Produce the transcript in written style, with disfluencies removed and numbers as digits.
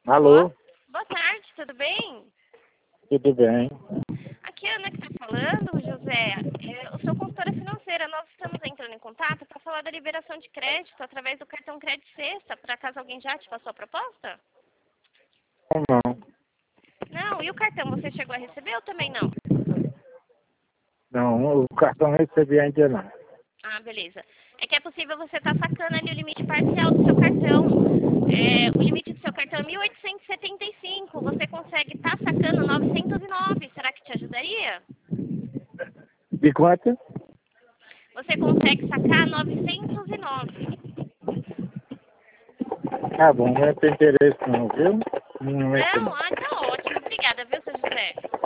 Alô, Boa tarde, tudo bem? tudo bem? Aqui é a Ana que está falando, José. Eu sou consultora financeira. Nós estamos entrando em contato para falar da liberação de crédito através do cartão Crédito Sexta, para caso alguém já te passou a proposta? Ou não? Não, e o cartão você chegou a receber ou também não? Não, o cartão recebi ainda não. Ah, beleza. É que é possível você estar sacando ali o limite parcial do seu cartão. O limite do seu cartão é 1.875. Você consegue estar sacando 909. Será que te ajudaria? De quanto? Você consegue sacar 909. Tá bom, não tem interesse não, viu? No momento Não? não. Ah, tá ótimo. Obrigada, viu, seu José?